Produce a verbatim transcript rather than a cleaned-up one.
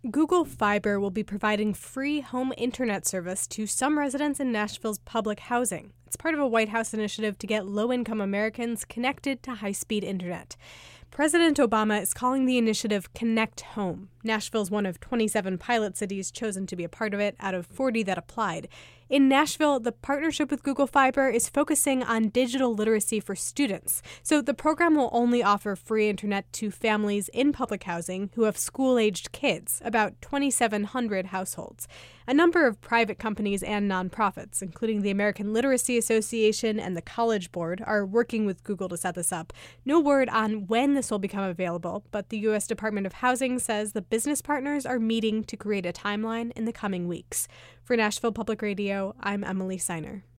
Google Fiber will be providing free home internet service to some residents in Nashville's public housing. It's part of a White House initiative to get low-income Americans connected to high-speed internet. President Obama is calling the initiative Connect Home. Nashville's one of twenty-seven pilot cities chosen to be a part of it out of forty that applied. In Nashville, the partnership with Google Fiber is focusing on digital literacy for students. So the program will only offer free internet to families in public housing who have school-aged kids, about twenty-seven hundred households. A number of private companies and nonprofits, including the American Literacy Association and the College Board, are working with Google to set this up. No word on when this will become available, but the U S Department of Housing says the business partners are meeting to create a timeline in the coming weeks. For Nashville Public Radio, I'm Emily Seiner.